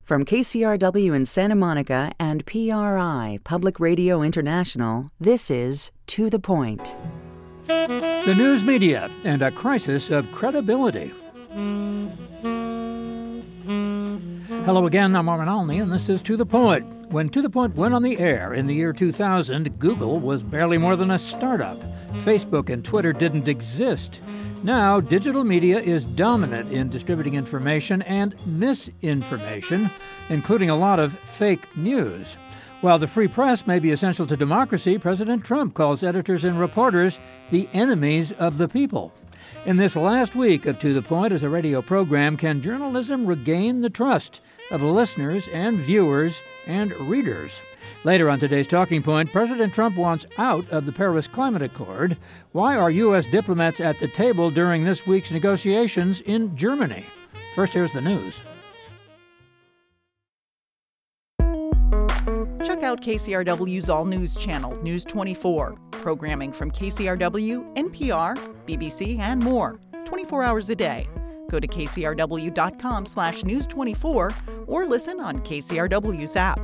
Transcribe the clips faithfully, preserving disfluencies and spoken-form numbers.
From K C R W in Santa Monica and P R I, Public Radio International, this is To the Point. The news media and a crisis of credibility. Hello again, I'm Marvin Alney, and this is To the Point. When To the Point went on the air in the year two thousand, Google was barely more than a startup. Facebook and Twitter didn't exist. Now, digital media is dominant in distributing information and misinformation, including a lot of fake news. While the free press may be essential to democracy, President Trump calls editors and reporters the enemies of the people. In this last week of To the Point as a radio program, can journalism regain the trust of listeners and viewers and readers? Later on today's Talking Point, President Trump wants out of the Paris Climate Accord. Why are U S diplomats at the table during this week's negotiations in Germany? First, here's the news. Check out K C R W's All News channel, News twenty-four. Programming from K C R W, N P R, B B C, and more, twenty-four hours a day. Go to kcrw.com slash news 24 or listen on K C R W's app.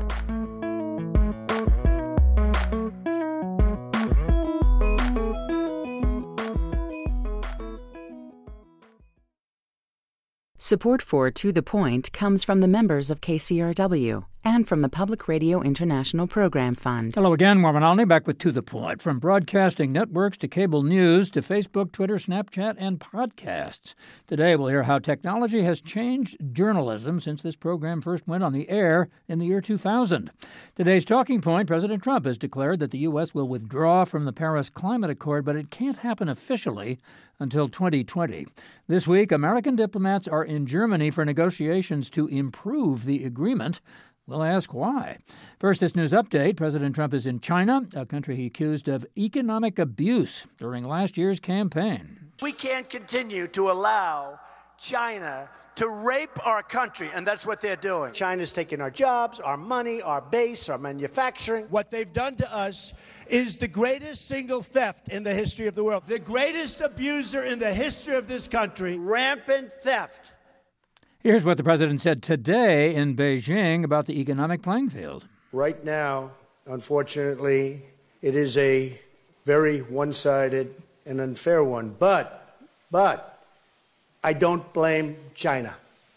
Support for To the Point comes from the members of K C R W and from the Public Radio International Program Fund. Hello again, Marvin Alney, back with To the Point. From broadcasting networks to cable news to Facebook, Twitter, Snapchat, and podcasts. Today we'll hear how technology has changed journalism since this program first went on the air in the year two thousand. Today's Talking Point, President Trump has declared that the U S will withdraw from the Paris Climate Accord, but it can't happen officially until twenty twenty. This week, American diplomats are in Germany for negotiations to improve the agreement. We'll ask why. First, this news update. President Trump is in China, a country he accused of economic abuse during last year's campaign. We can't continue to allow China to rape our country, and that's what they're doing. China's taking our jobs, our money, our base, our manufacturing. What they've done to us is the greatest single theft in the history of the world. The greatest abuser in the history of this country. Rampant theft. Here's what the president said today in Beijing about the economic playing field. Right now, unfortunately, it is a very one-sided and unfair one. But, but, I don't blame China.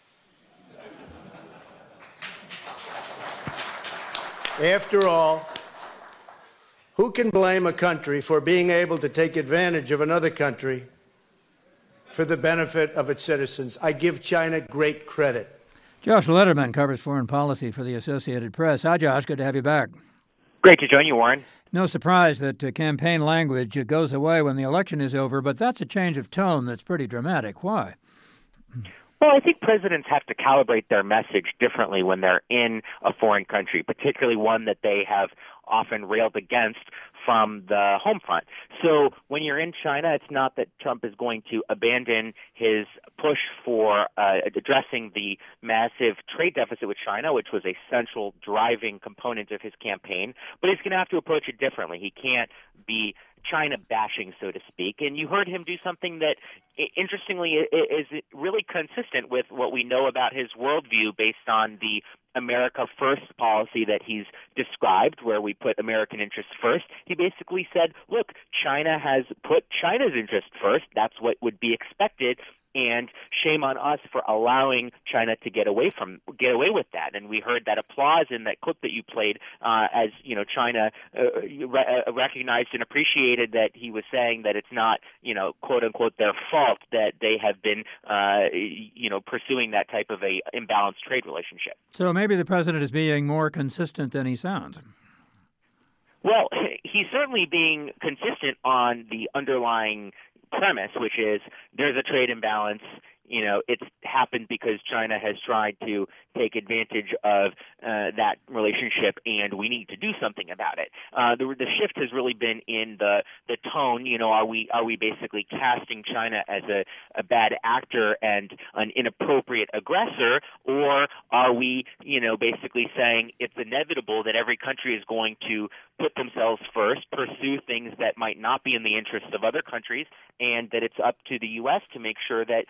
After all, who can blame a country for being able to take advantage of another country for the benefit of its citizens? I give China great credit. Josh Lederman covers foreign policy for the Associated Press. Hi, Josh. Good to have you back. Great to join you, Warren. No surprise that uh, campaign language uh, goes away when the election is over, but that's a change of tone that's pretty dramatic. Why? Well, I think presidents have to calibrate their message differently when they're in a foreign country, particularly one that they have often railed against from the home front. So when you're in China, it's not that Trump is going to abandon his push for uh, addressing the massive trade deficit with China, which was a central driving component of his campaign, but he's going to have to approach it differently. He can't be China bashing, so to speak. And you heard him do something that, interestingly, is really consistent with what we know about his worldview based on the America First policy that he's described, where we put American interests first. He basically said, look, China has put China's interest first. That's what would be expected. And shame on us for allowing China to get away from get away with that. And we heard that applause in that clip that you played, uh, as you know, China uh, re- recognized and appreciated that he was saying that it's not, you know, quote unquote, their fault that they have been, uh, you know, pursuing that type of a imbalanced trade relationship. So maybe the president is being more consistent than he sounds. Well, he's certainly being consistent on the underlying premise, which is there's a trade imbalance. You know, it's happened because China has tried to take advantage of uh, that relationship, and we need to do something about it. Uh, the, the shift has really been in the the tone. You know, are we are we basically casting China as a, a bad actor and an inappropriate aggressor, or are we, you know, basically saying it's inevitable that every country is going to put themselves first, pursue things that might not be in the interests of other countries, and that it's up to the U S to make sure that uh,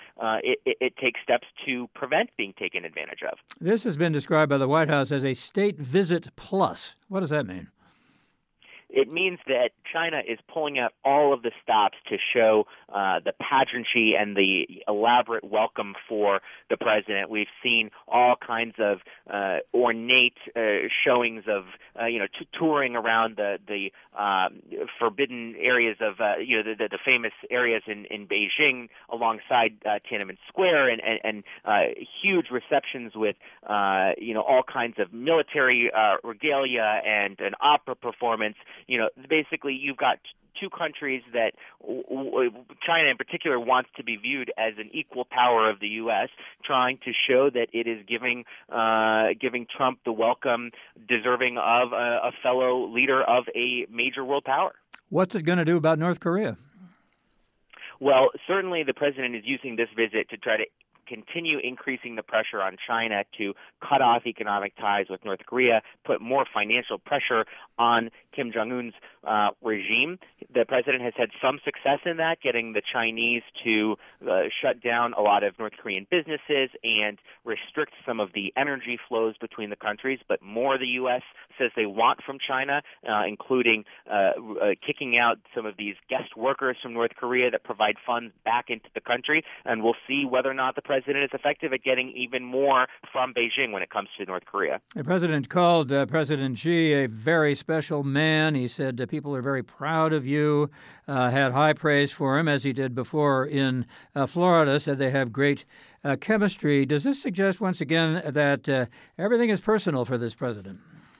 it, it, it takes steps to prevent being taken advantage of. This has been described by the White House as a state visit plus. What does that mean? It means that China is pulling out all of the stops to show uh, the pageantry and the elaborate welcome for the president. We've seen all kinds of uh, ornate uh, showings of, uh, you know, t- touring around the the um, forbidden areas of, uh, you know, the, the, the famous areas in, in Beijing alongside uh, Tiananmen Square, and and, and uh, huge receptions with, uh, you know, all kinds of military uh, regalia and an opera performance. You know, basically, you've got two countries that China in particular wants to be viewed as an equal power of the U S, trying to show that it is giving uh, giving Trump the welcome deserving of a, a fellow leader of a major world power. What's it going to do about North Korea? Well, certainly the president is using this visit to try to continue increasing the pressure on China to cut off economic ties with North Korea, put more financial pressure on Kim Jong-un's uh, regime. The president has had some success in that, getting the Chinese to uh, shut down a lot of North Korean businesses and restrict some of the energy flows between the countries. But more the U S says they want from China, uh, including uh, uh, kicking out some of these guest workers from North Korea that provide funds back into the country. And we'll see whether or not the president is effective at getting even more from Beijing when it comes to North Korea. The president called uh, President Xi a very special man. He said uh, people are very proud of you, uh, had high praise for him, as he did before in uh, Florida, said they have great uh, chemistry. Does this suggest once again that uh, everything is personal for this president?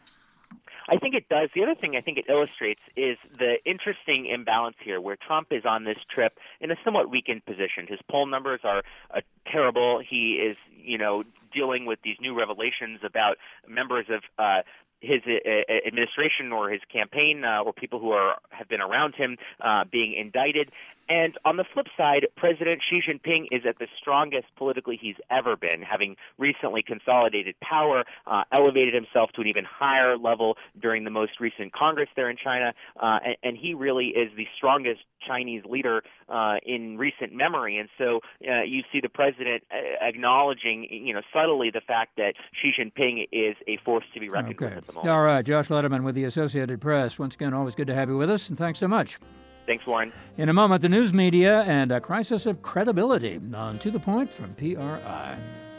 I think it does. The other thing I think it illustrates is the interesting imbalance here, where Trump is on this trip in a somewhat weakened position. His poll numbers are uh, terrible. He is, you know, dealing with these new revelations about members of uh, his uh, administration or his campaign uh, or people who are have been around him uh, being indicted. And on the flip side, President Xi Jinping is at the strongest politically he's ever been, having recently consolidated power, uh, elevated himself to an even higher level during the most recent Congress there in China, uh, and, and he really is the strongest Chinese leader uh, in recent memory. And so uh, you see the president acknowledging, you know, subtly the fact that Xi Jinping is a force to be reckoned okay. with at the moment. All right, Josh Lederman with the Associated Press. Once again, always good to have you with us, and thanks so much. Thanks, Warren. In a moment, the news media and a crisis of credibility on To the Point from P R I.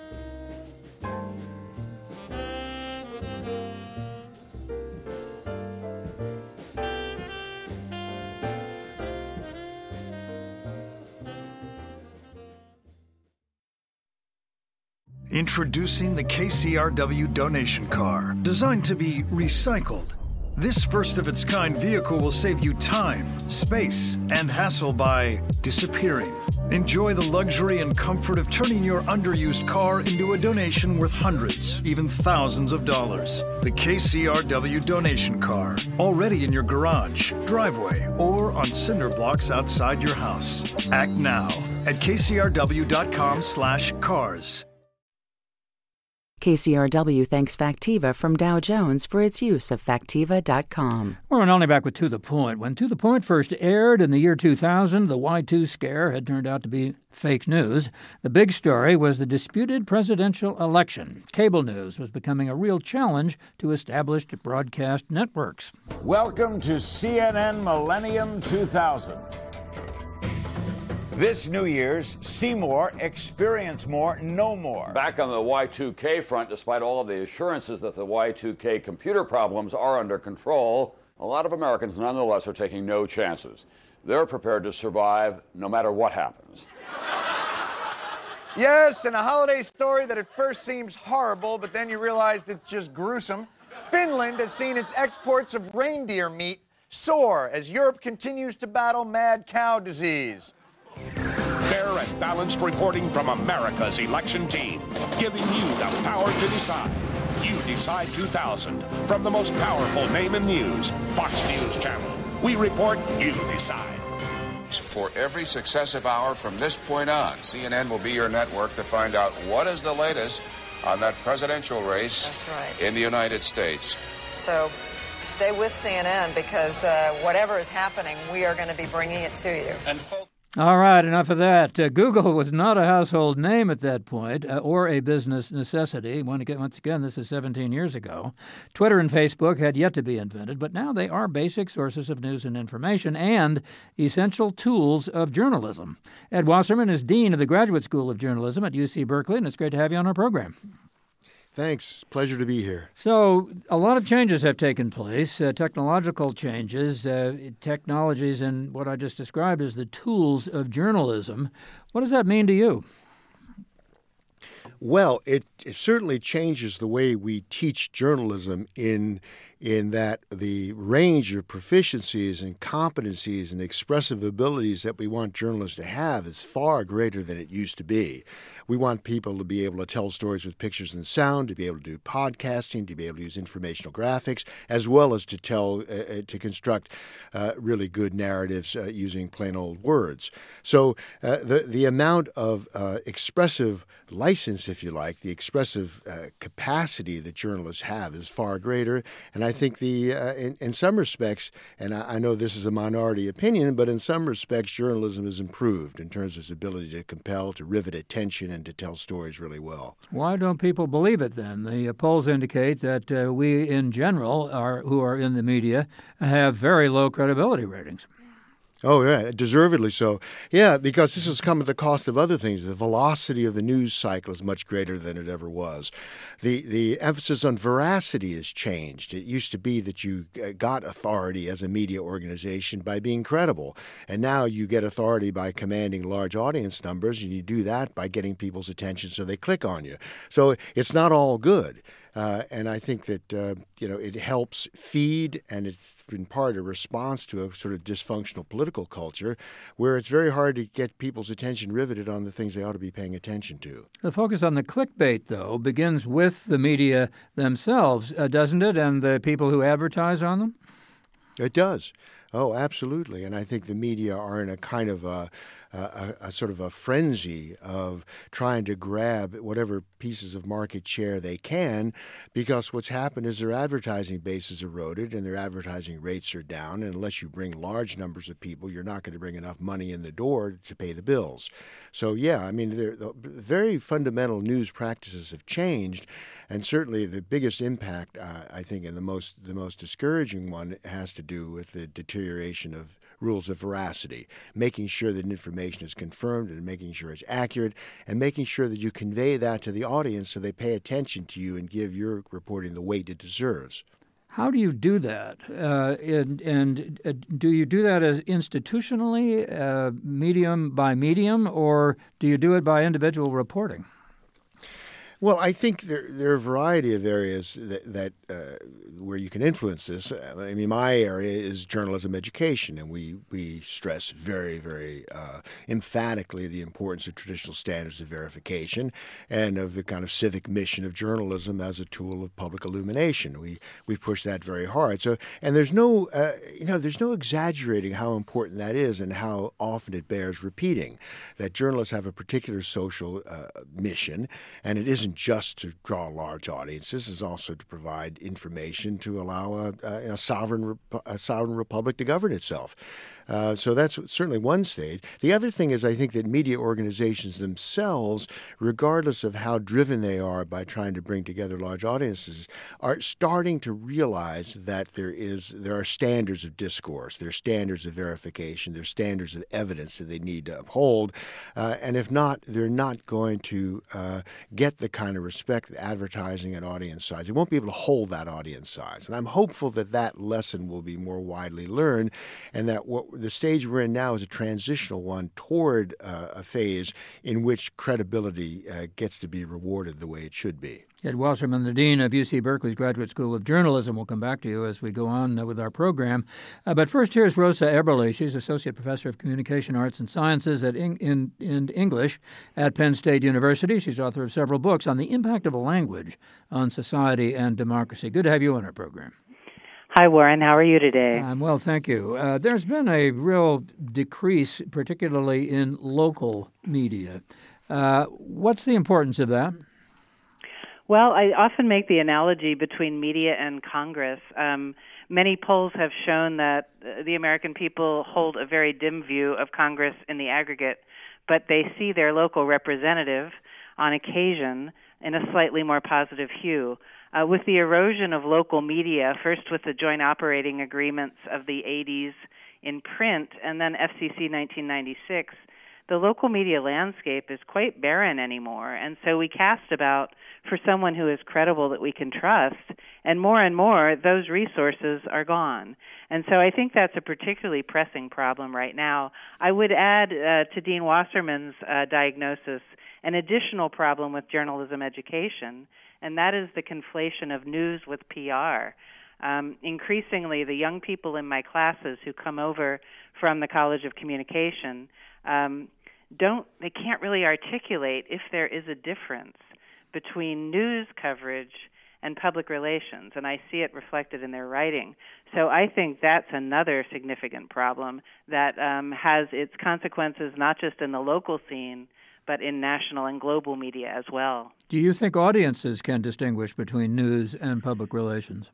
Introducing the K C R W donation car, designed to be recycled. This first-of-its-kind vehicle will save you time, space, and hassle by disappearing. Enjoy the luxury and comfort of turning your underused car into a donation worth hundreds, even thousands of dollars. The K C R W donation car, already in your garage, driveway, or on cinder blocks outside your house. Act now at k c r w dot com slash cars. K C R W thanks Factiva from Dow Jones for its use of Factiva dot com. We're only back with To the Point. When To the Point first aired in the year two thousand, the Y two scare had turned out to be fake news. The big story was the disputed presidential election. Cable news was becoming a real challenge to established broadcast networks. Welcome to C N N Millennium two thousand. This New Year's, see more, experience more, know more. Back on the Y two K front, despite all of the assurances that the Y two K computer problems are under control, a lot of Americans nonetheless are taking no chances. They're prepared to survive no matter what happens. Yes, and a holiday story that at first seems horrible, but then you realize it's just gruesome. Finland has seen its exports of reindeer meat soar as Europe continues to battle mad cow disease. Fair and balanced reporting from America's election team, giving you the power to decide. You Decide two thousand. From the most powerful name in news, Fox News Channel. We report, you decide. For every successive hour from this point on, C N N will be your network to find out what is the latest on that presidential race That's right. in the United States. So stay with C N N because uh, whatever is happening, we are going to be bringing it to you. And folks. All right, enough of that. Uh, Google was not a household name at that point, uh, or a business necessity. Once again, this is seventeen years ago. Twitter and Facebook had yet to be invented, but now they are basic sources of news and information and essential tools of journalism. Ed Wasserman is Dean of the Graduate School of Journalism at U C Berkeley, and it's great to have you on our program. Thanks. Pleasure to be here. So a lot of changes have taken place, uh, technological changes, uh, technologies and what I just described as the tools of journalism. What does that mean to you? Well, it, it certainly changes the way we teach journalism in in that the range of proficiencies and competencies and expressive abilities that we want journalists to have is far greater than it used to be. We want people to be able to tell stories with pictures and sound, to be able to do podcasting, to be able to use informational graphics, as well as to tell, uh, to construct uh, really good narratives uh, using plain old words. So uh, the the amount of uh, expressive license, if you like, the expressive uh, capacity that journalists have is far greater. And I think the uh, in, in some respects, and I, I know this is a minority opinion, but in some respects, journalism has improved in terms of its ability to compel, to rivet attention, and to tell stories really well. Why don't people believe it then? The uh, polls indicate that uh, we in general, are, who are in the media, have very low credibility ratings. Oh, yeah, deservedly so. Yeah, because this has come at the cost of other things. The velocity of the news cycle is much greater than it ever was. The the emphasis on veracity has changed. It used to be that you got authority as a media organization by being credible, and now you get authority by commanding large audience numbers, and you do that by getting people's attention so they click on you. So it's not all good. Uh, and I think that, uh, you know, it helps feed, and it's in part a response to a sort of dysfunctional political culture where it's very hard to get people's attention riveted on the things they ought to be paying attention to. The focus on the clickbait, though, begins with the media themselves, uh, doesn't it, and the people who advertise on them? It does. Oh, absolutely. And I think the media are in a kind of a, a, a sort of a frenzy of trying to grab whatever pieces of market share they can, because what's happened is their advertising base is eroded and their advertising rates are down. And unless you bring large numbers of people, you're not going to bring enough money in the door to pay the bills. So, yeah, I mean, the very fundamental news practices have changed. And certainly the biggest impact, uh, I think, and the most the most discouraging one has to do with the deterioration of rules of veracity, making sure that information is confirmed and making sure it's accurate and making sure that you convey that to the audience so they pay attention to you and give your reporting the weight it deserves. How do you do that? Uh, and and uh, do you do that as institutionally, uh, medium by medium, or do you do it by individual reporting? Well, I think there there are a variety of areas that, that uh, where you can influence this. I mean, my area is journalism education, and we, we stress very, very uh, emphatically the importance of traditional standards of verification and of the kind of civic mission of journalism as a tool of public illumination. We we push that very hard. So, and there's no uh, you know there's no exaggerating how important that is and how often it bears repeating. That journalists have a particular social uh, mission, and it isn't just to draw a large audience. This is also to provide information to allow a, a, a sovereign a sovereign republic to govern itself. Uh, so that's certainly one stage. The other thing is I think that media organizations themselves, regardless of how driven they are by trying to bring together large audiences, are starting to realize that there is there are standards of discourse, there are standards of verification, there are standards of evidence that they need to uphold. Uh, and if not, they're not going to uh, get the kind of respect that advertising and audience size. They won't be able to hold that audience size. And I'm hopeful that that lesson will be more widely learned, and that what the stage we're in now is a transitional one toward uh, a phase in which credibility uh, gets to be rewarded the way it should be. Ed Wasserman, the Dean of U C Berkeley's Graduate School of Journalism. We'll come back to you as we go on with our program. Uh, but first, here's Rosa Eberle. She's Associate Professor of Communication Arts and Sciences at in, in, in English at Penn State University. She's author of several books on the impact of a language on society and democracy. Good to have you on our program. Hi, Warren. How are you today? I'm well, thank you. Uh, there's been a real decrease, particularly in local media. Uh, what's the importance of that? Well, I often make the analogy between media and Congress. Um, many polls have shown that the American people hold a very dim view of Congress in the aggregate, but they see their local representative on occasion in a slightly more positive hue. Uh, with the erosion of local media, first with the joint operating agreements of the eighties in print, and then F C C nineteen ninety-six, the local media landscape is quite barren anymore. And so we cast about for someone who is credible that we can trust, and more and more those resources are gone. And so I think that's a particularly pressing problem right now. I would add uh, to Dean Wasserman's uh, diagnosis an additional problem with journalism education, and that is the conflation of news with P R. Um, increasingly, the young people in my classes who come over from the College of Communication um, don't, they can't really articulate if there is a difference between news coverage and public relations, and I see it reflected in their writing. So I think that's another significant problem that um, has its consequences not just in the local scene, but in national and global media as well. Do you think audiences can distinguish between news and public relations?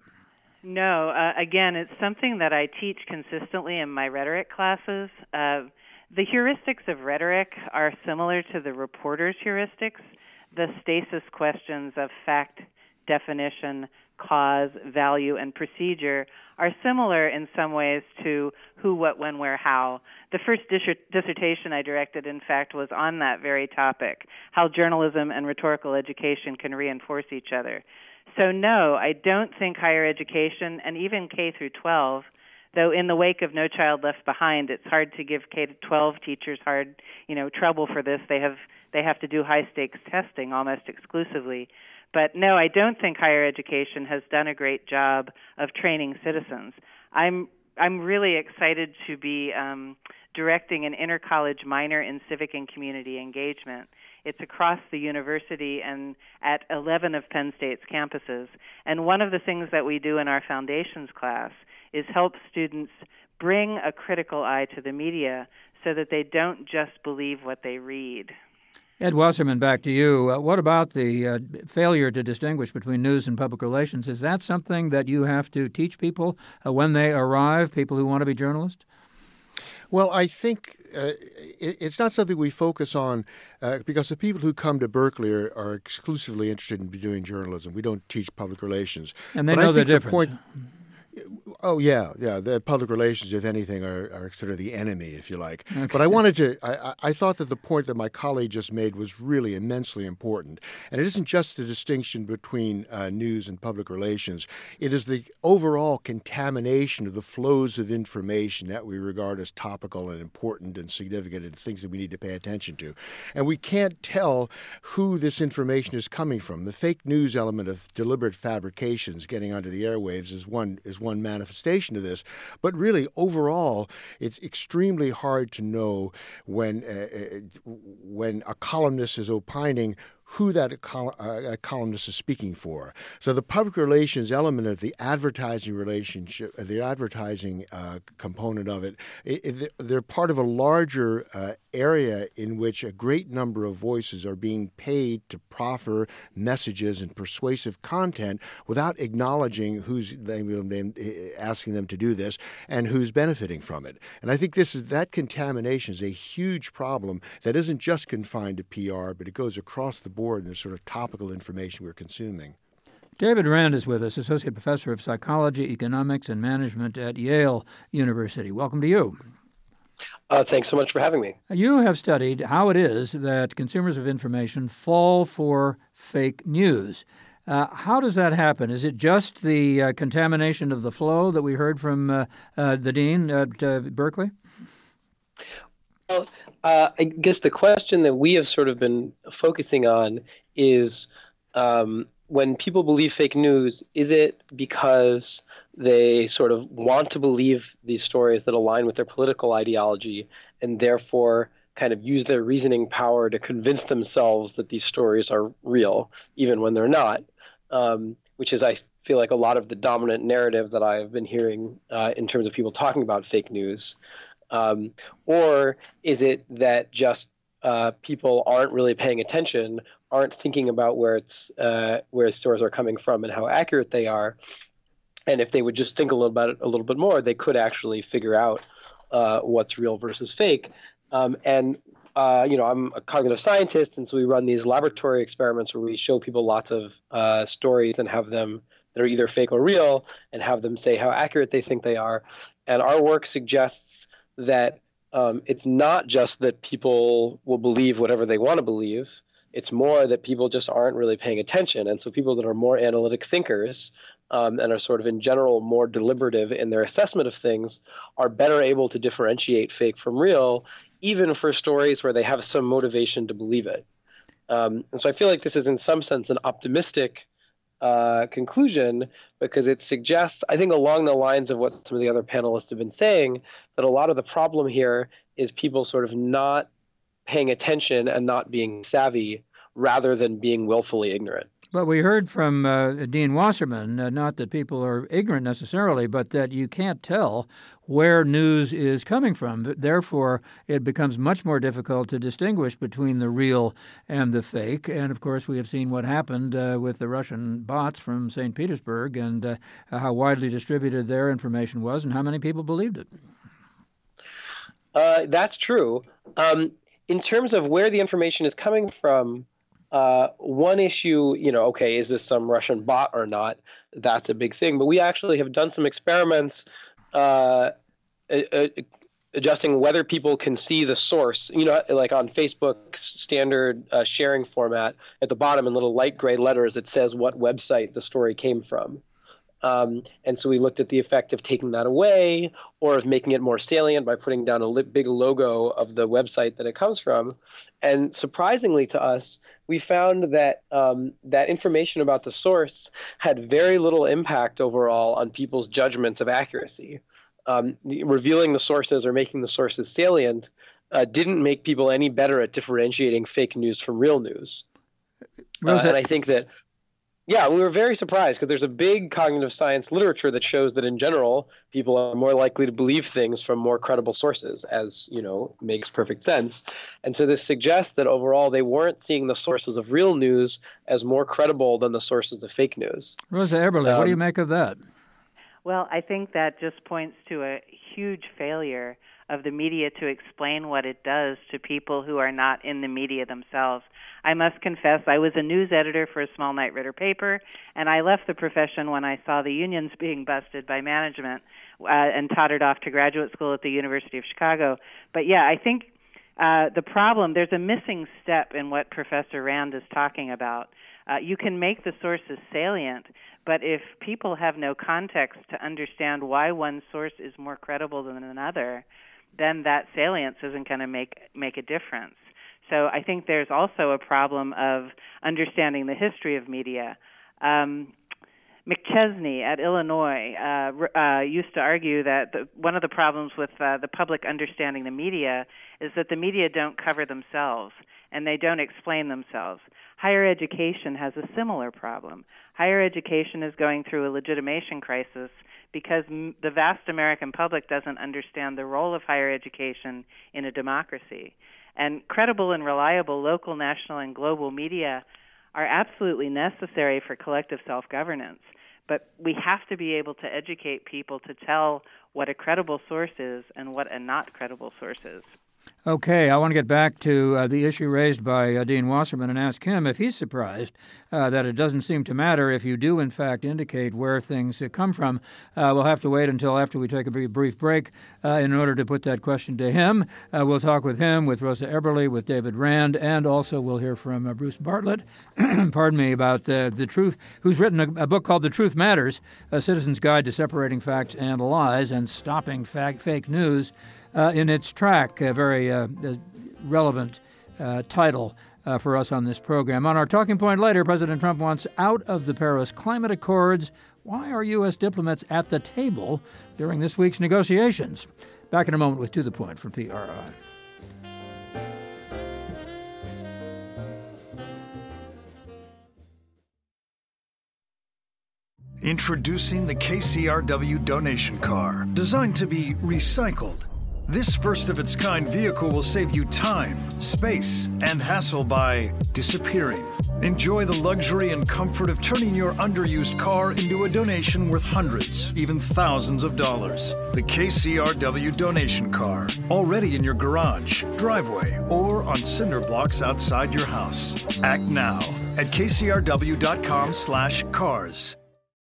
No. Uh, again, it's something that I teach consistently in my rhetoric classes. Uh, the heuristics of rhetoric are similar to the reporter's heuristics. The stasis questions of fact, definition, cause, value, and procedure are similar in some ways to who, what, when, where, how. The first dis- dissertation I directed, in fact, was on that very topic, how journalism and rhetorical education can reinforce each other. So no, I don't think higher education, and even K through twelve, though in the wake of No Child Left Behind, it's hard to give K to twelve teachers hard, you know, trouble for this. They have they have to do high stakes testing almost exclusively. But no, I don't think higher education has done a great job of training citizens. I'm I'm really excited to be um, directing an inter-college minor in civic and community engagement. It's across the university and at eleven of Penn State's campuses. And one of the things that we do in our foundations class is help students bring a critical eye to the media so that they don't just believe what they read. Ed Wasserman, back to you. Uh, what about the uh, failure to distinguish between news and public relations? Is that something that you have to teach people uh, when they arrive, people who want to be journalists? Well, I think uh, it, it's not something we focus on uh, because the people who come to Berkeley are, are exclusively interested in doing journalism. We don't teach public relations. And they but know I the think difference. The point, Oh, yeah, yeah. The public relations, if anything, are, are sort of the enemy, if you like. Okay. But I wanted to, I, I thought that the point that my colleague just made was really immensely important. And it isn't just the distinction between uh, news and public relations. It is the overall contamination of the flows of information that we regard as topical and important and significant and things that we need to pay attention to. And we can't tell who this information is coming from. The fake news element of deliberate fabrications getting onto the airwaves is one is one manifestation of this. But really, overall, it's extremely hard to know when uh, when a columnist is opining who that col- uh, columnist is speaking for. So the public relations element of the advertising relationship, the advertising uh, component of it, it, it, they're part of a larger uh, area in which a great number of voices are being paid to proffer messages and persuasive content without acknowledging who's asking them to do this and who's benefiting from it. And I think this is that contamination is a huge problem that isn't just confined to P R, but it goes across the board in the sort of topical information we're consuming. David Rand is with us, Associate Professor of Psychology, Economics, and Management at Yale University. Welcome to you. Uh, thanks so much for having me. You have studied how it is that consumers of information fall for fake news. Uh, how does that happen? Is it just the uh, contamination of the flow that we heard from uh, uh, the dean at uh, Berkeley? Well, uh, I guess the question that we have sort of been focusing on is um, when people believe fake news, is it because they sort of want to believe these stories that align with their political ideology and therefore kind of use their reasoning power to convince themselves that these stories are real, even when they're not, um, which is, I feel like, a lot of the dominant narrative that I've been hearing uh, in terms of people talking about fake news. Um, or is it that just uh, people aren't really paying attention, aren't thinking about where it's uh, where stories are coming from and how accurate they are, And if they would just think a little about it a little bit more, they could actually figure out uh, what's real versus fake. Um, and uh, you know, I'm a cognitive scientist, and so we run these laboratory experiments where we show people lots of uh, stories and have them that are either fake or real, and have them say how accurate they think they are. And our work suggests that um, it's not just that people will believe whatever they want to believe. It's more that people just aren't really paying attention. And so people that are more analytic thinkers um, and are sort of in general more deliberative in their assessment of things are better able to differentiate fake from real, even for stories where they have some motivation to believe it. Um, and so I feel like this is in some sense an optimistic uh, conclusion, because it suggests, I think along the lines of what some of the other panelists have been saying, that a lot of the problem here is people sort of not paying attention and not being savvy rather than being willfully ignorant. But we heard from uh, Dean Wasserman, uh, not that people are ignorant necessarily, but that you can't tell where news is coming from. Therefore, it becomes much more difficult to distinguish between the real and the fake. And, of course, we have seen what happened uh, with the Russian bots from Saint Petersburg and uh, how widely distributed their information was and how many people believed it. Uh, that's true. Um, in terms of where the information is coming from, Uh, one issue, you know, okay, is this some Russian bot or not? That's a big thing. But we actually have done some experiments uh, uh, adjusting whether people can see the source. You know, like on Facebook's standard uh, sharing format, at the bottom in little light gray letters, it says what website the story came from. Um, and so we looked at the effect of taking that away or of making it more salient by putting down a li- big logo of the website that it comes from. And surprisingly to us, we found that um, that information about the source had very little impact overall on people's judgments of accuracy. Um, revealing the sources or making the sources salient uh, didn't make people any better at differentiating fake news from real news. Uh, and I think that Yeah, we were very surprised because there's a big cognitive science literature that shows that in general, people are more likely to believe things from more credible sources, as, you know, makes perfect sense. And so this suggests that overall they weren't seeing the sources of real news as more credible than the sources of fake news. Rosa Eberle, um, what do you make of that? Well, I think that just points to a huge failure of the media to explain what it does to people who are not in the media themselves. I must confess, I was a news editor for a small Knight Ridder paper, and I left the profession when I saw the unions being busted by management uh, and tottered off to graduate school at the University of Chicago. But yeah, I think uh, the problem, there's a missing step in what Professor Rand is talking about. Uh, you can make the sources salient, but if people have no context to understand why one source is more credible than another, then that salience isn't going to make make a difference. So I think there's also a problem of understanding the history of media. Um, McChesney at Illinois uh, uh, used to argue that the, one of the problems with uh, the public understanding the media is that the media don't cover themselves and they don't explain themselves. Higher education has a similar problem. Higher education is going through a legitimation crisis because m- the vast American public doesn't understand the role of higher education in a democracy. And credible and reliable local, national, and global media are absolutely necessary for collective self-governance. But we have to be able to educate people to tell what a credible source is and what a not credible source is. Okay, I want to get back to uh, the issue raised by uh, Dean Wasserman and ask him if he's surprised uh, that it doesn't seem to matter if you do, in fact, indicate where things uh, come from. Uh, we'll have to wait until after we take a brief break uh, in order to put that question to him. Uh, we'll talk with him, with Rosa Eberle, with David Rand, and also we'll hear from uh, Bruce Bartlett, pardon me, about uh, the truth, who's written a, a book called The Truth Matters, A Citizen's Guide to Separating Facts and Lies and Stopping fact, Fake News. Uh, in its track, a very uh, relevant uh, title uh, for us on this program. On our talking point later, President Trump wants out of the Paris Climate Accords. Why are U S diplomats at the table during this week's negotiations? Back in a moment with To the Point from P R I. Introducing the K C R W donation car, designed to be recycled. This first-of-its-kind vehicle will save you time, space, and hassle by disappearing. Enjoy the luxury and comfort of turning your underused car into a donation worth hundreds, even thousands of dollars. The K C R W donation car, already in your garage, driveway, or on cinder blocks outside your house. Act now at kcrw.com slash cars.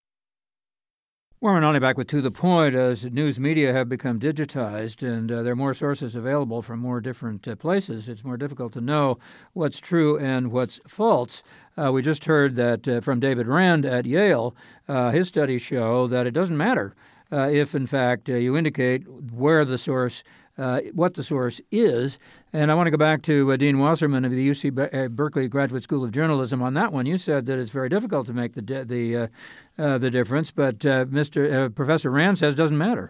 We're only back with To the Point as news media have become digitized and uh, there are more sources available from more different uh, places. It's more difficult to know what's true and what's false. Uh, we just heard that uh, from David Rand at Yale. Uh, his studies show that it doesn't matter uh, if, in fact, uh, you indicate where the source Uh, what the source is. And I want to go back to uh, Dean Wasserman of the U C Be- uh, Berkeley Graduate School of Journalism on that one. You said that it's very difficult to make the di- the uh, uh, the difference, but uh, Mister Uh, Professor Rand says it doesn't matter.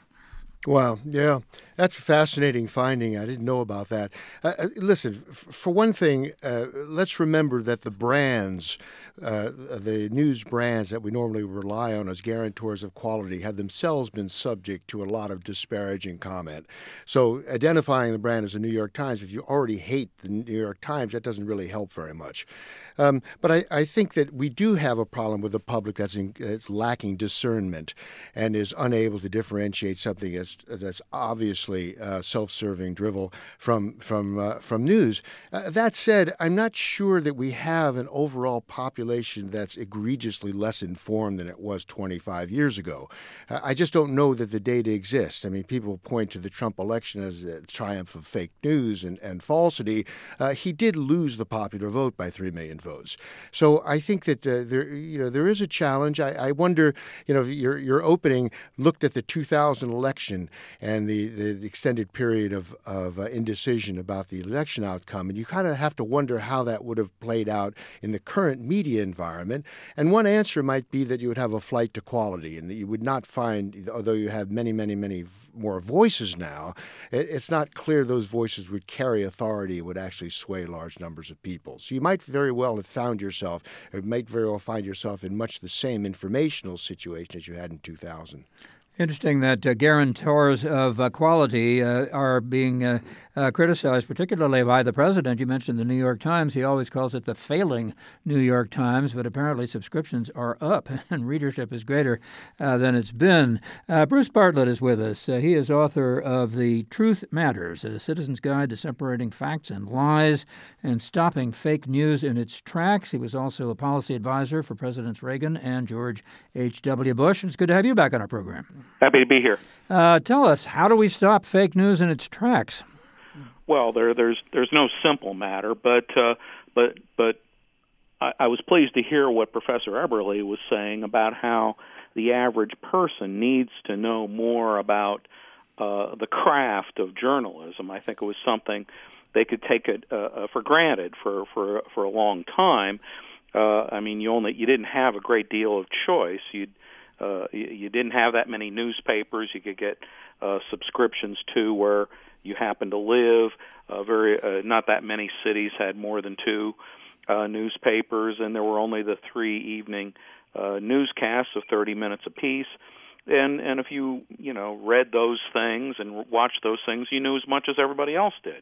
Wow, yeah, that's a fascinating finding. I didn't know about that. Uh, uh, listen, f- for one thing, uh, let's remember that the brands, uh, the news brands that we normally rely on as guarantors of quality have themselves been subject to a lot of disparaging comment. So identifying the brand as the New York Times, if you already hate the New York Times, that doesn't really help very much. Um, but I, I think that we do have a problem with the public that's, in, that's lacking discernment and is unable to differentiate something that's, that's obviously uh, self-serving drivel from from uh, from news. Uh, that said, I'm not sure that we have an overall population that's egregiously less informed than it was twenty-five years ago. Uh, I just don't know that the data exists. I mean, people point to the Trump election as a triumph of fake news and, and falsity. Uh, he did lose the popular vote by three million votes. So I think that uh, there, you know, there is a challenge. I, I wonder, you know, your your opening looked at the two thousand election and the, the extended period of of uh, indecision about the election outcome, and you kind of have to wonder how that would have played out in the current media environment. And one answer might be that you would have a flight to quality, and that you would not find, although you have many, many, many more voices now, it's not clear those voices would carry authority and would actually sway large numbers of people. So you might very well have found yourself, or might very well find yourself in much the same informational situation as you had in two thousand. Interesting that uh, guarantors of uh, quality uh, are being uh, uh, criticized, particularly by the president. You mentioned the New York Times. He always calls it the failing New York Times, but apparently subscriptions are up and readership is greater uh, than it's been. Uh, Bruce Bartlett is with us. Uh, he is author of The Truth Matters, a citizen's guide to separating facts and lies and stopping fake news in its tracks. He was also a policy advisor for Presidents Reagan and George H W. Bush. It's good to have you back on our program. Happy to be here. Uh, tell us, how do we stop fake news in its tracks? Well, there, there's there's no simple matter, but uh, but but I, I was pleased to hear what Professor Eberle was saying about how the average person needs to know more about uh, the craft of journalism. I think it was something they could take it uh, for granted for for for a long time. Uh, I mean, you only you didn't have a great deal of choice. You'd Uh, you, you didn't have that many newspapers you could get uh, subscriptions to where you happen to live. Uh, very uh, not that many cities had more than two uh, newspapers, and there were only the three evening uh, newscasts of thirty minutes apiece. And and if you you know read those things and watched those things, you knew as much as everybody else did.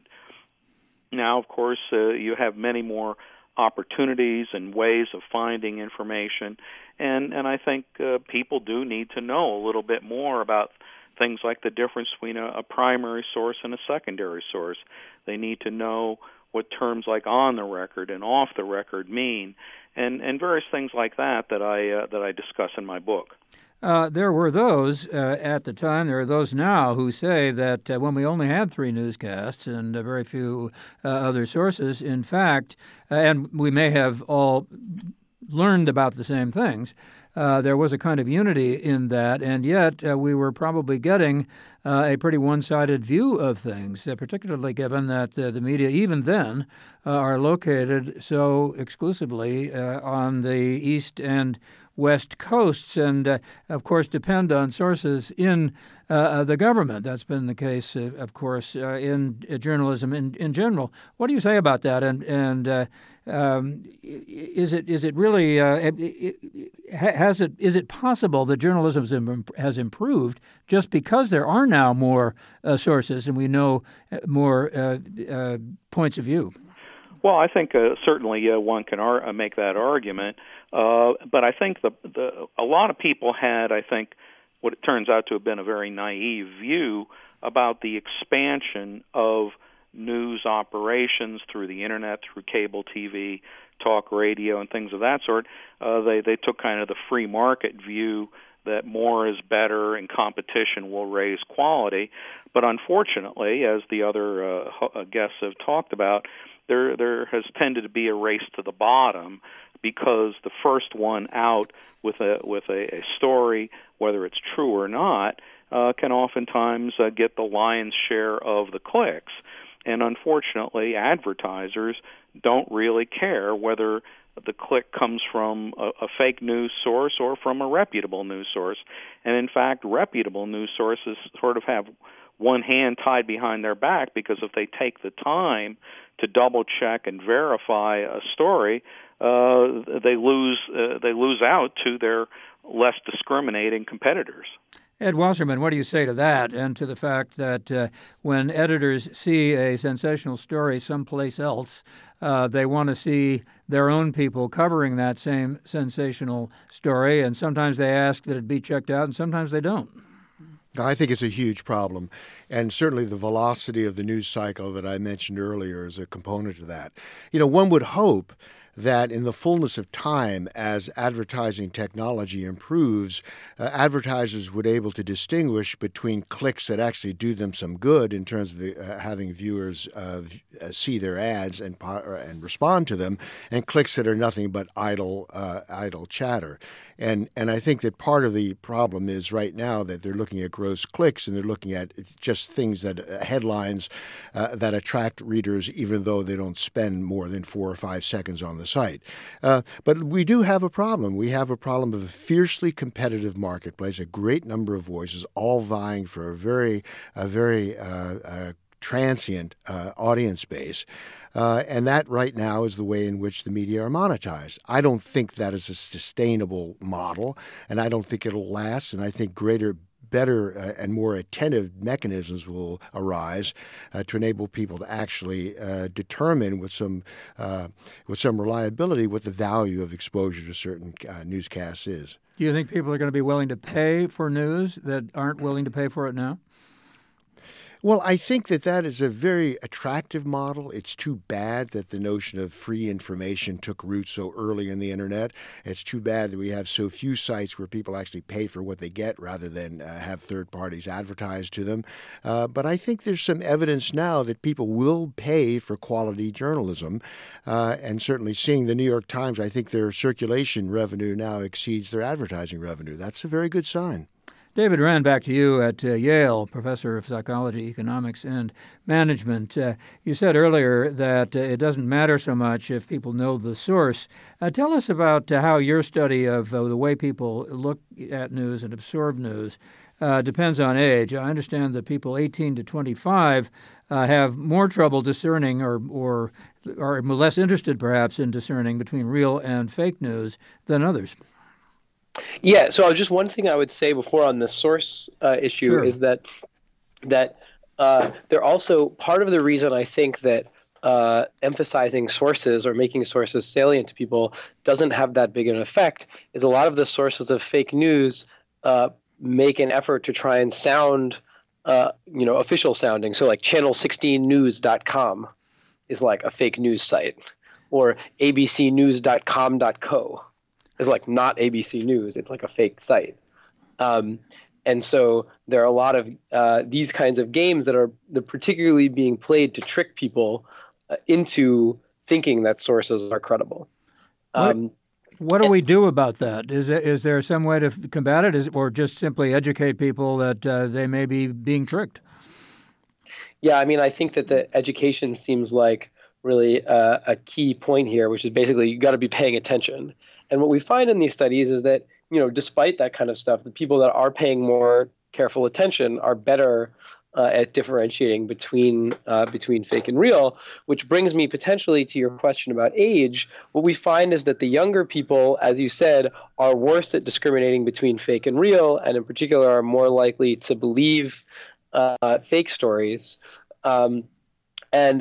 Now, of course, uh, you have many more opportunities and ways of finding information, and and I think uh, people do need to know a little bit more about things like the difference between a, a primary source and a secondary source. They need to know what terms like on the record and off the record mean, and and various things like that that I uh, that I discuss in my book. Uh, there were those uh, at the time, there are those now who say that uh, when we only had three newscasts and uh, very few uh, other sources, in fact, uh, and we may have all learned about the same things, uh, there was a kind of unity in that, and yet uh, we were probably getting uh, a pretty one-sided view of things, uh, particularly given that uh, the media, even then, uh, are located so exclusively uh, on the East and West Coasts and, uh, of course, depend on sources in uh, the government. That's been the case, uh, of course, uh, in uh, journalism in, in general. What do you say about that? And and uh, um, is it is it really uh, it, it, has it is it possible that journalism has improved just because there are now more uh, sources and we know more uh, uh, points of view? Well, I think uh, certainly uh, one can ar- make that argument, uh, but I think the, the a lot of people had, I think, what it turns out to have been a very naive view about the expansion of news operations through the internet, through cable T V, talk radio, and things of that sort. Uh, they they took kind of the free market view that more is better and competition will raise quality. But unfortunately, as the other uh, guests have talked about, there there has tended to be a race to the bottom because the first one out with a with a, a story, whether it's true or not, uh, can oftentimes uh, get the lion's share of the clicks. And unfortunately, advertisers don't really care whether the click comes from a, a fake news source or from a reputable news source. And in fact, reputable news sources sort of have one hand tied behind their back, because if they take the time to double check and verify a story, uh, they lose uh, they lose out to their less discriminating competitors. Ed Wasserman, what do you say to that and to the fact that uh, when editors see a sensational story someplace else, uh, they want to see their own people covering that same sensational story, and sometimes they ask that it be checked out, and sometimes they don't? I think it's a huge problem, and certainly the velocity of the news cycle that I mentioned earlier is a component of that. You know, one would hope that in the fullness of time, as advertising technology improves, uh, advertisers would be able to distinguish between clicks that actually do them some good in terms of uh, having viewers uh, uh, see their ads and and respond to them, and clicks that are nothing but idle uh, idle chatter. And and I think that part of the problem is right now that they're looking at gross clicks, and they're looking at just things that uh, headlines uh, that attract readers, even though they don't spend more than four or five seconds on the site. Uh, but we do have a problem. We have a problem of a fiercely competitive marketplace, a great number of voices, all vying for a very, a very uh, uh, transient uh, audience base. Uh, and that right now is the way in which the media are monetized. I don't think that is a sustainable model, and I don't think it'll last. And I think greater, better, uh, and more attentive mechanisms will arise uh, to enable people to actually uh, determine with some uh, with some reliability what the value of exposure to certain uh, newscasts is. Do you think people are going to be willing to pay for news that aren't willing to pay for it now? Well, I think that that is a very attractive model. It's too bad that the notion of free information took root so early in the Internet. It's too bad that we have so few sites where people actually pay for what they get rather than uh, have third parties advertise to them. Uh, but I think there's some evidence now that people will pay for quality journalism. Uh, and certainly seeing the New York Times, I think their circulation revenue now exceeds their advertising revenue. That's a very good sign. David Wren, back to you at uh, Yale, professor of psychology, economics, and management. Uh, you said earlier that uh, it doesn't matter so much if people know the source. Uh, tell us about uh, how your study of uh, the way people look at news and absorb news uh, depends on age. I understand that people eighteen to twenty-five uh, have more trouble discerning or, or are less interested, perhaps, in discerning between real and fake news than others. Yeah, so just one thing I would say before on the source uh, issue sure. is that that uh, they're also part of the reason I think that uh, emphasizing sources or making sources salient to people doesn't have that big an effect is a lot of the sources of fake news uh, make an effort to try and sound, uh, you know, official sounding. So like channel sixteen news dot com is like a fake news site, or A B C news dot com dot co. is like not A B C News. It's like a fake site. Um, and so there are a lot of uh, these kinds of games that are they're particularly being played to trick people uh, into thinking that sources are credible. Um, what, what do we do about that? Is, is there some way to combat it, is, or just simply educate people that uh, they may be being tricked? Yeah, I mean, I think that the education seems like really uh, a key point here, which is basically you got to be paying attention. And what we find in these studies is that, you know, despite that kind of stuff, the people that are paying more careful attention are better uh, at differentiating between uh, between fake and real, which brings me potentially to your question about age. What we find is that the younger people, as you said, are worse at discriminating between fake and real, and in particular are more likely to believe uh, fake stories. Um, and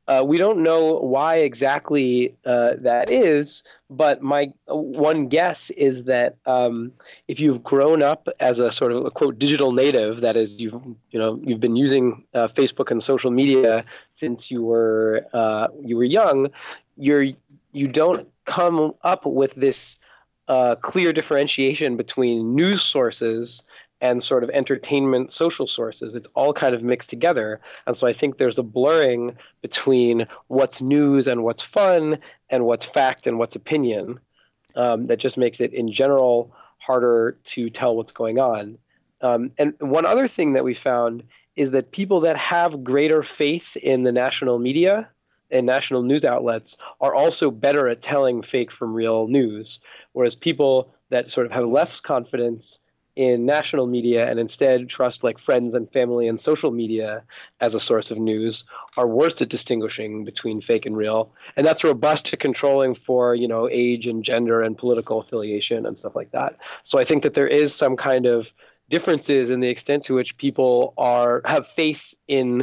Uh, we don't know why exactly uh, that is, but my one guess is that um, if you've grown up as a sort of a quote digital native, that is, you've you know you've been using uh, Facebook and social media since you were uh, you were young, you're you don't come up with this uh, clear differentiation between news sources and sort of entertainment social sources. It's all kind of mixed together. And so I think there's a blurring between what's news and what's fun and what's fact and what's opinion um, that just makes it in general harder to tell what's going on. Um, and one other thing that we found is that people that have greater faith in the national media and national news outlets are also better at telling fake from real news, whereas people that sort of have less confidence in national media and instead trust like friends and family and social media as a source of news are worse at distinguishing between fake and real. And that's robust to controlling for, you know, age and gender and political affiliation and stuff like that. So I think that there is some kind of differences in the extent to which people are have faith in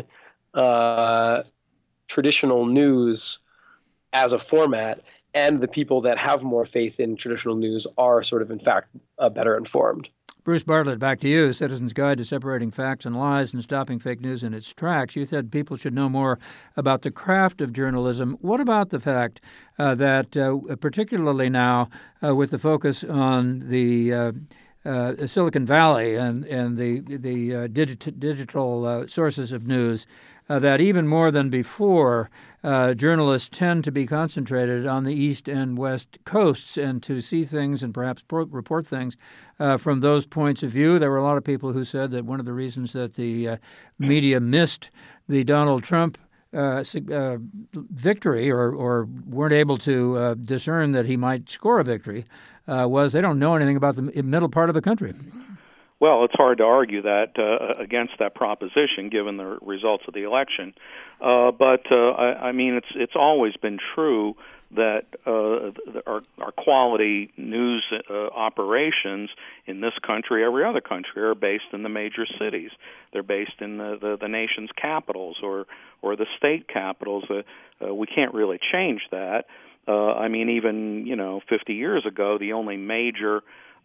uh, traditional news as a format, and the people that have more faith in traditional news are sort of, in fact, uh, better informed. Bruce Bartlett, back to you. Citizen's Guide to Separating Facts and Lies and Stopping Fake News in Its Tracks. You said people should know more about the craft of journalism. What about the fact uh, that, uh, particularly now, uh, with the focus on the uh, uh, Silicon Valley and, and the, the uh, digit- digital uh, sources of news, Uh, that even more than before, uh, journalists tend to be concentrated on the east and west coasts and to see things and perhaps pro- report things uh, from those points of view. There were a lot of people who said that one of the reasons that the uh, media missed the Donald Trump uh, uh, victory or, or weren't able to uh, discern that he might score a victory uh, was they don't know anything about the middle part of the country. Well, it's hard to argue that uh, against that proposition, given the results of the election. Uh, but uh, I, I mean, it's it's always been true that uh, our, our quality news uh, operations in this country, every other country, are based in the major cities. They're based in the, the, the nation's capitals or or the state capitals. Uh, uh, we can't really change that. Uh, I mean, even you know, fifty years ago, the only major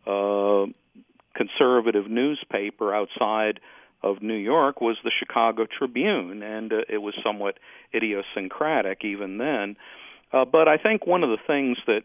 uh, conservative newspaper outside of New York was the Chicago Tribune, and uh, it was somewhat idiosyncratic even then. Uh, but I think one of the things that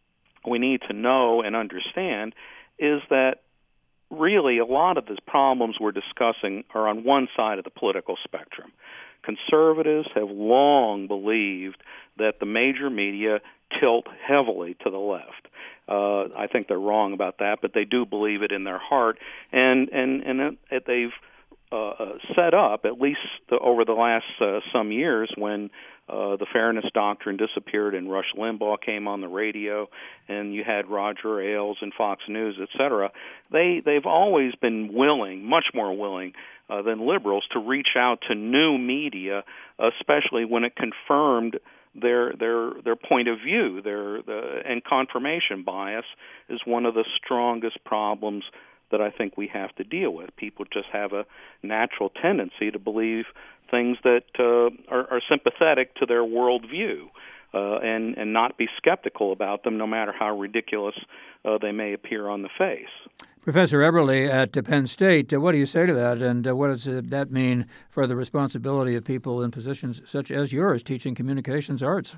we need to know and understand is that really a lot of the problems we're discussing are on one side of the political spectrum. Conservatives have long believed that the major media tilt heavily to the left. Uh, I think they're wrong about that, but they do believe it in their heart, and and and it, it, they've uh, set up, at least the, over the last uh, some years, when uh, the Fairness Doctrine disappeared and Rush Limbaugh came on the radio, and you had Roger Ailes and Fox News, et cetera. They they've always been willing, much more willing uh, than liberals, to reach out to new media, especially when it confirmed their their their point of view. Their the and confirmation bias is one of the strongest problems that I think we have to deal with. People just have a natural tendency to believe things that uh, are, are sympathetic to their worldview, uh, and and not be skeptical about them, no matter how ridiculous uh, they may appear on the face. Professor Eberle at Penn State, uh, what do you say to that, and uh, what does uh, that mean for the responsibility of people in positions such as yours, teaching communications arts?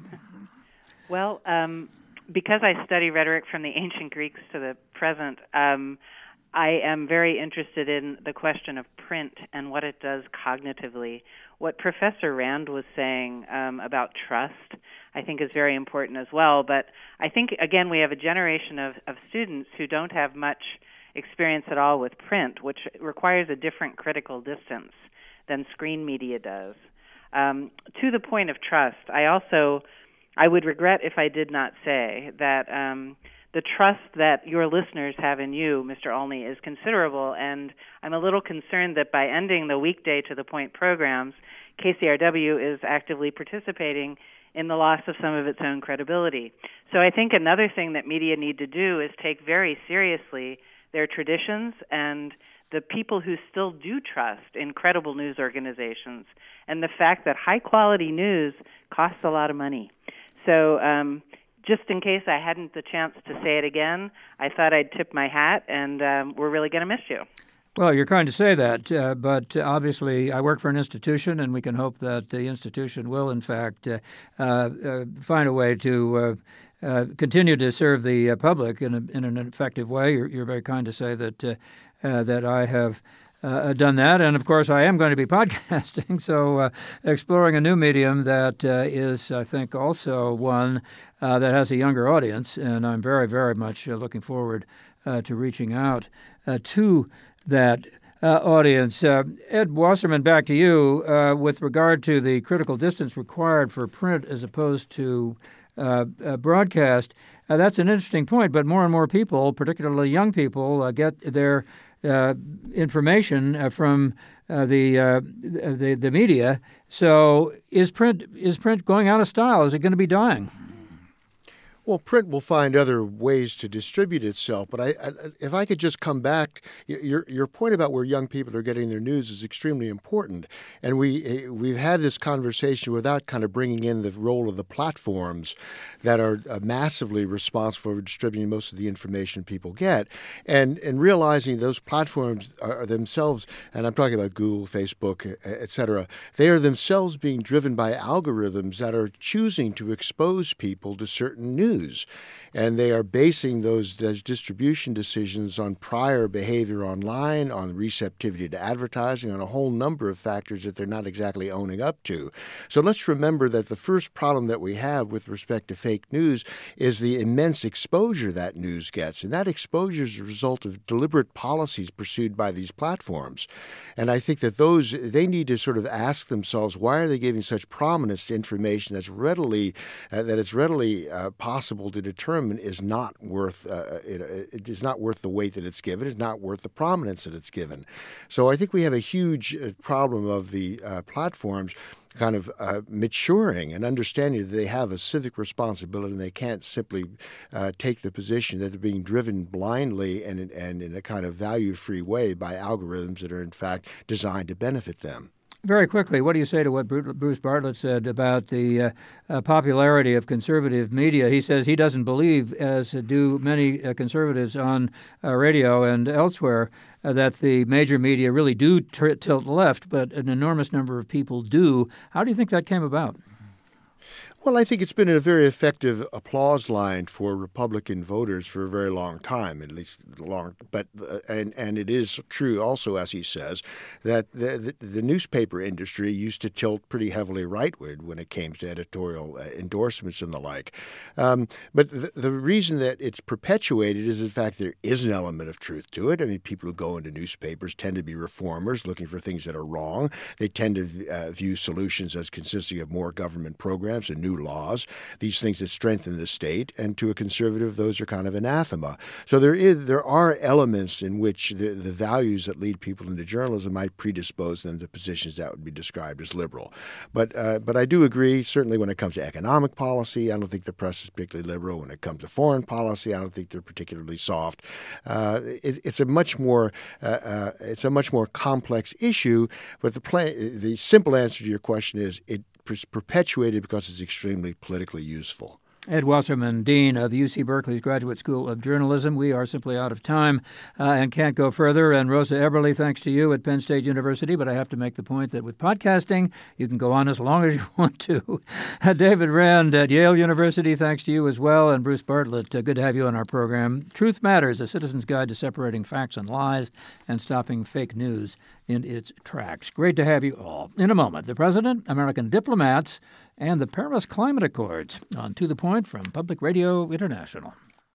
Well, um, because I study rhetoric from the ancient Greeks to the present, um, I am very interested in the question of print and what it does cognitively. What Professor Rand was saying um, about trust, I think, is very important as well. But I think, again, we have a generation of, of students who don't have much experience at all with print, which requires a different critical distance than screen media does. Um, to the point of trust, I also, I would regret if I did not say that um, the trust that your listeners have in you, Mister Olney, is considerable, and I'm a little concerned that by ending the weekday to the point programs, K C R W is actively participating in the loss of some of its own credibility. So I think another thing that media need to do is take very seriously their traditions, and the people who still do trust in credible news organizations, and the fact that high-quality news costs a lot of money. So um, just in case I hadn't the chance to say it again, I thought I'd tip my hat, and um, we're really going to miss you. Well, you're kind to say that, uh, but obviously I work for an institution, and we can hope that the institution will, in fact, uh, uh, find a way to uh, uh, continue to serve the uh, public in, a, in an effective way. You're, you're very kind to say that uh, uh, that I have uh, done that, and of course I am going to be podcasting, so uh, exploring a new medium that uh, is, I think, also one uh, that has a younger audience, and I'm very, very much uh, looking forward uh, to reaching out uh, to that uh, audience. Uh, Ed Wasserman, back to you. Uh, with regard to the critical distance required for print as opposed to uh, uh, broadcast, uh, that's an interesting point, but more and more people, particularly young people, uh, get their uh, information uh, from uh, the, uh, the the media. So is print is print going out of style? Is it going to be dying? Well, print will find other ways to distribute itself, but I, I, if I could just come back, your your point about where young people are getting their news is extremely important, and we we've had this conversation without kind of bringing in the role of the platforms that are uh, massively responsible for distributing most of the information people get, and and realizing those platforms are themselves, and I'm talking about Google, Facebook, et cetera, they are themselves being driven by algorithms that are choosing to expose people to certain news. And they are basing those, those distribution decisions on prior behavior online, on receptivity to advertising, on a whole number of factors that they're not exactly owning up to. So let's remember that the first problem that we have with respect to fake news is the immense exposure that news gets. And that exposure is a result of deliberate policies pursued by these platforms. And I think that those, they need to sort of ask themselves, why are they giving such prominence to information that's readily, uh, that it's readily uh, possible to determine is not worth uh, it, it is not worth the weight that it's given. It's not worth the prominence that it's given. So I think we have a huge uh, problem of the uh, platforms kind of uh, maturing and understanding that they have a civic responsibility and they can't simply uh, take the position that they're being driven blindly and, and in a kind of value-free way by algorithms that are in fact designed to benefit them. Very quickly, what do you say to what Bruce Bartlett said about the uh, uh, popularity of conservative media? He says he doesn't believe, as do many uh, conservatives on uh, radio and elsewhere, uh, that the major media really do t- tilt left, but an enormous number of people do. How do you think that came about? Well, I think it's been a very effective applause line for Republican voters for a very long time, at least long. But uh, and and it is true also, as he says, that the, the the newspaper industry used to tilt pretty heavily rightward when it came to editorial uh, endorsements and the like. Um, but the, the reason that it's perpetuated is, in fact, there is an element of truth to it. I mean, people who go into newspapers tend to be reformers, looking for things that are wrong. They tend to uh, view solutions as consisting of more government programs and new laws, these things that strengthen the state, and to a conservative, those are kind of anathema. So there is there are elements in which the, the values that lead people into journalism might predispose them to positions that would be described as liberal. But uh, but I do agree, certainly when it comes to economic policy, I don't think the press is particularly liberal. When it comes to foreign policy, I don't think they're particularly soft. Uh, it, it's a much more uh, uh, it's a much more complex issue. But the plan, the simple answer to your question is it perpetuated because it's extremely politically useful. Ed Wasserman, Dean of the U C Berkeley's Graduate School of Journalism. We are simply out of time uh, and can't go further. And Rosa Eberle, thanks to you at Penn State University. But I have to make the point that with podcasting, you can go on as long as you want to. Uh, David Rand at Yale University, thanks to you as well. And Bruce Bartlett, uh, good to have you on our program. Truth Matters, a citizen's guide to separating facts and lies and stopping fake news in its tracks. Great to have you all. In a moment, the president, American diplomats, and the Paris Climate Accords on To the Point from Public Radio International.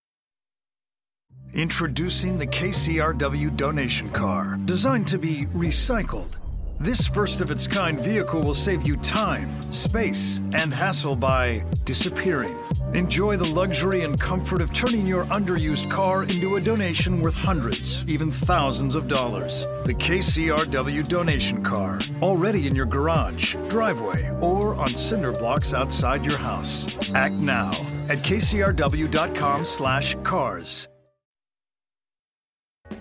Introducing the K C R W donation car, designed to be recycled. This first-of-its-kind vehicle will save you time, space, and hassle by disappearing. Enjoy the luxury and comfort of turning your underused car into a donation worth hundreds, even thousands of dollars. The K C R W donation car, already in your garage, driveway, or on cinder blocks outside your house. Act now at kcrw.com slash cars.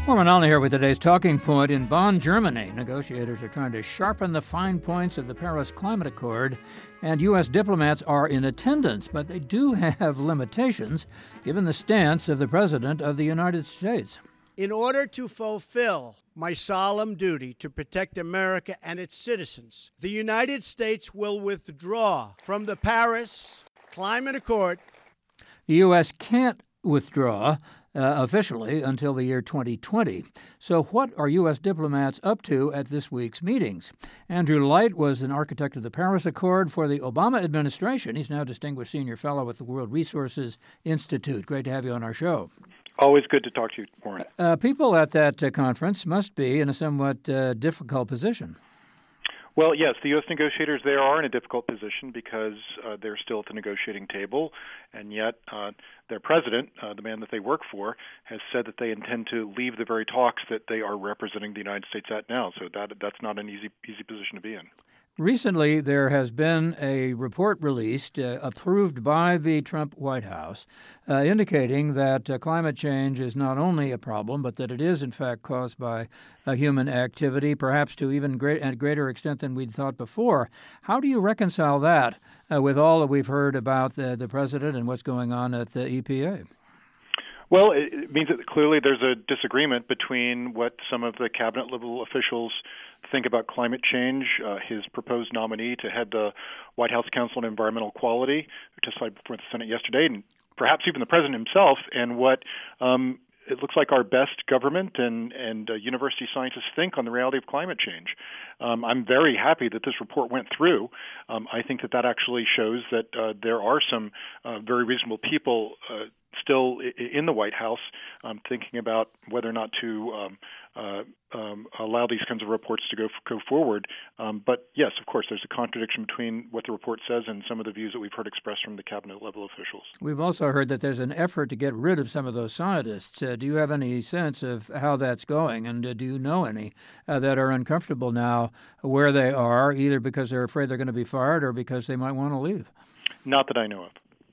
Norman Olney here with today's Talking Point. In Bonn, Germany, negotiators are trying to sharpen the fine points of the Paris Climate Accord, and U S diplomats are in attendance, but they do have limitations given the stance of the President of the United States. In order to fulfill my solemn duty to protect America and its citizens, the United States will withdraw from the Paris Climate Accord. The U S can't withdraw Uh, officially until the year twenty twenty. So what are U S diplomats up to at this week's meetings? Andrew Light was an architect of the Paris Accord for the Obama administration. He's now Distinguished Senior Fellow at the World Resources Institute. Great to have you on our show. Always good to talk to you, Warren. Uh, people at that uh, conference must be in a somewhat uh, difficult position. Well, yes, the U S negotiators, they are in a difficult position because uh, they're still at the negotiating table, and yet uh, their president, uh, the man that they work for, has said that they intend to leave the very talks that they are representing the United States at now. So that that's not an easy easy position to be in. Recently, there has been a report released, uh, approved by the Trump White House, uh, indicating that uh, climate change is not only a problem, but that it is, in fact, caused by uh, human activity, perhaps to even great, at greater extent than we'd thought before. How do you reconcile that uh, with all that we've heard about the, the president and what's going on at the E P A? Well, it means that clearly there's a disagreement between what some of the cabinet-level officials think about climate change. Uh, his proposed nominee to head the White House Council on Environmental Quality, who testified before the Senate yesterday, and perhaps even the president himself, and what um, it looks like our best government and, and uh, university scientists think on the reality of climate change. Um, I'm very happy that this report went through. Um, I think that that actually shows that uh, there are some uh, very reasonable people uh, still in the White House um, thinking about whether or not to um, uh, um, allow these kinds of reports to go go forward. Um, but yes, of course, there's a contradiction between what the report says and some of the views that we've heard expressed from the cabinet-level officials. We've also heard that there's an effort to get rid of some of those scientists. Uh, do you have any sense of how that's going, and uh, do you know any uh, that are uncomfortable now where they are, either because they're afraid they're going to be fired or because they might want to leave? Not that I know of.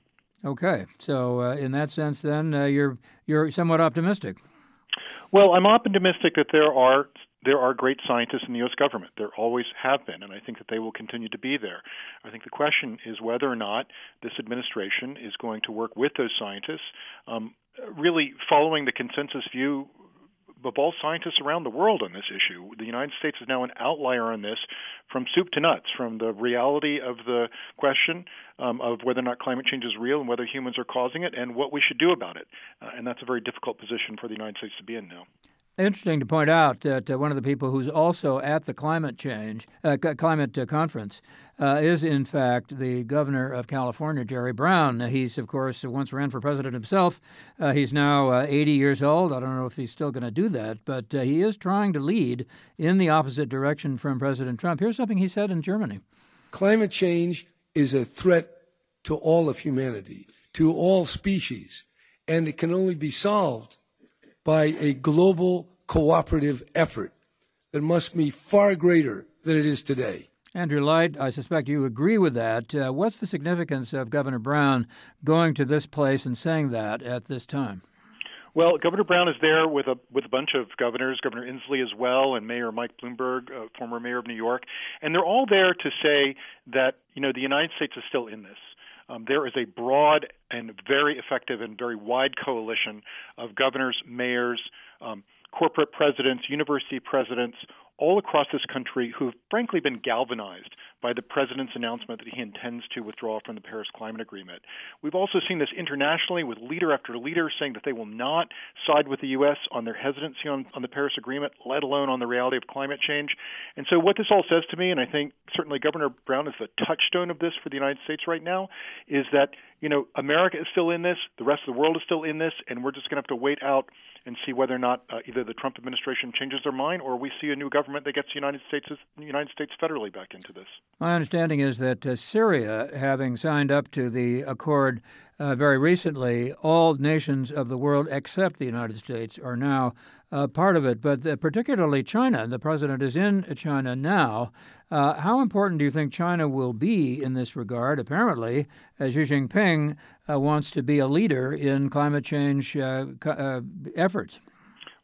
Okay, so uh, in that sense, then uh, you're you're somewhat optimistic. Well, I'm optimistic that there are there are great scientists in the U S government. There always have been, and I think that they will continue to be there. I think the question is whether or not this administration is going to work with those scientists, um, really following the consensus view of all scientists around the world on this issue. The United States is now an outlier on this from soup to nuts, from the reality of the question um, of whether or not climate change is real and whether humans are causing it and what we should do about it. Uh, and that's a very difficult position for the United States to be in now. Interesting to point out that uh, one of the people who's also at the climate change uh, c- climate uh, conference uh, is, in fact, the governor of California, Jerry Brown. He's, of course, once ran for president himself. Uh, he's now uh, eighty years old. I don't know if he's still going to do that, but uh, he is trying to lead in the opposite direction from President Trump. Here's something he said in Germany. Climate change is a threat to all of humanity, to all species, and it can only be solved by a global cooperative effort that must be far greater than it is today. Andrew Light, I suspect you agree with that. Uh, what's the significance of Governor Brown going to this place and saying that at this time? Well, Governor Brown is there with a with a bunch of governors, Governor Inslee as well, and Mayor Mike Bloomberg, uh, former mayor of New York, and they're all there to say that, you know, the United States is still in this. Um, there is a broad and very effective and very wide coalition of governors, mayors, um, corporate presidents, university presidents, all across this country who have frankly been galvanized by the president's announcement that he intends to withdraw from the Paris Climate Agreement. We've also seen this internationally with leader after leader saying that they will not side with the U S on their hesitancy on, on the Paris Agreement, let alone on the reality of climate change. And so what this all says to me, and I think certainly Governor Brown is the touchstone of this for the United States right now, is that, you know, America is still in this, the rest of the world is still in this, and we're just going to have to wait out and see whether or not uh, either the Trump administration changes their mind or we see a new government that gets the United States, United States federally back into this. My understanding is that uh, Syria, having signed up to the accord uh, very recently, all nations of the world except the United States are now uh, part of it, but uh, particularly China. The president is in China now. Uh, how important do you think China will be in this regard? Apparently, uh, Xi Jinping uh, wants to be a leader in climate change uh, uh, efforts.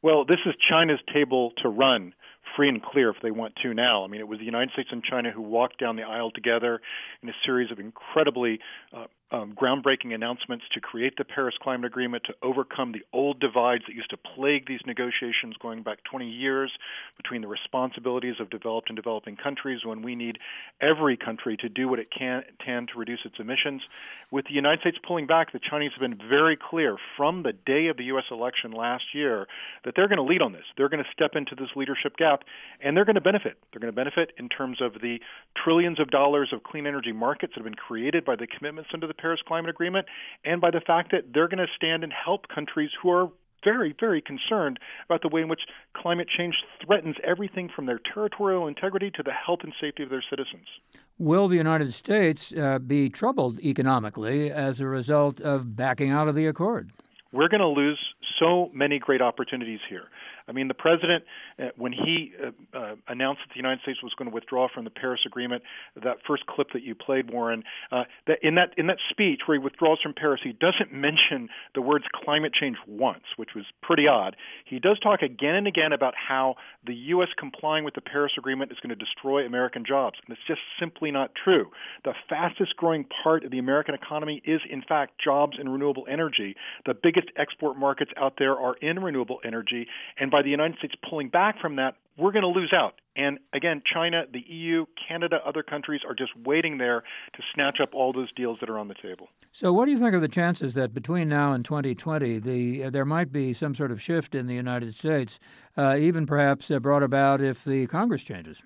Well, this is China's table to run free and clear if they want to now. I mean, it was the United States and China who walked down the aisle together in a series of incredibly uh, um, groundbreaking announcements to create the Paris Climate Agreement, to overcome the old divides that used to plague these negotiations going back twenty years between the responsibilities of developed and developing countries, when we need every country to do what it can, can to reduce its emissions. With the United States pulling back, the Chinese have been very clear from the day of the U S election last year that they're going to lead on this. They're going to step into this leadership gap, and they're going to benefit. They're going to benefit in terms of the trillions of dollars of clean energy markets that have been created by the commitments under the Paris Climate Agreement, and by the fact that they're going to stand and help countries who are very, very concerned about the way in which climate change threatens everything from their territorial integrity to the health and safety of their citizens. Will the United States uh, be troubled economically as a result of backing out of the accord? We're going to lose so many great opportunities here. I mean, the president, uh, when he uh, uh, announced that the United States was going to withdraw from the Paris Agreement, that first clip that you played, Warren, uh, that in that in that speech where he withdraws from Paris, he doesn't mention the words climate change once, which was pretty odd. He does talk again and again about how the U S complying with the Paris Agreement is going to destroy American jobs, and it's just simply not true. The fastest growing part of the American economy is, in fact, jobs in renewable energy. The biggest export markets out there are in renewable energy, and by the United States pulling back from that, we're going to lose out. And again, China, the E U, Canada, other countries are just waiting there to snatch up all those deals that are on the table. So what do you think of the chances that between now and twenty twenty, the uh, there might be some sort of shift in the United States, uh, even perhaps uh, brought about if the Congress changes?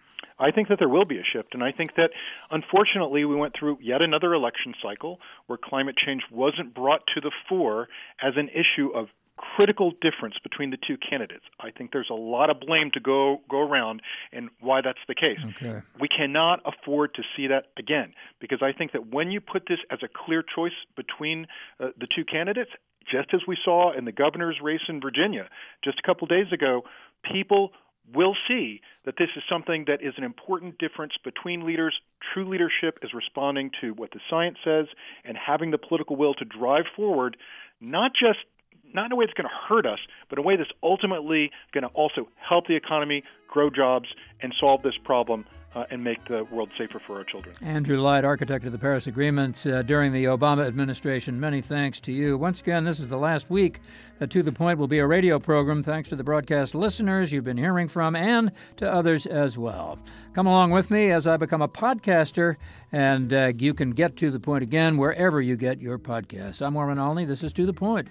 I think that there will be a shift, and I think that, unfortunately, we went through yet another election cycle where climate change wasn't brought to the fore as an issue of critical difference between the two candidates. I think there's a lot of blame to go go around and why that's the case. Okay. We cannot afford to see that again, because I think that when you put this as a clear choice between uh, the two candidates, just as we saw in the governor's race in Virginia just a couple days ago, people will see that this is something that is an important difference between leaders. True leadership is responding to what the science says and having the political will to drive forward, not just not in a way that's going to hurt us, but in a way that's ultimately going to also help the economy, grow jobs, and solve this problem uh, and make the world safer for our children. Andrew Light, architect of the Paris Agreement uh, during the Obama administration. Many thanks to you. Once again, this is the last week that To The Point will be a radio program. Thanks to the broadcast listeners you've been hearing from and to others as well. Come along with me as I become a podcaster, and uh, you can get To The Point again wherever you get your podcasts. I'm Warren Olney. This is To The Point.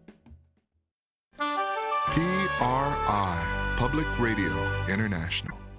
P R I, Public Radio International.